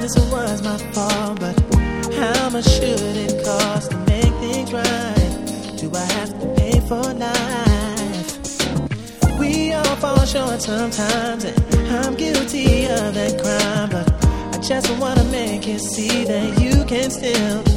honest, it was my fault, but how much should it cost to make things right? Do I have to pay for life? We all fall short sometimes, and I'm guilty of that crime, but I just wanna make you see that you can still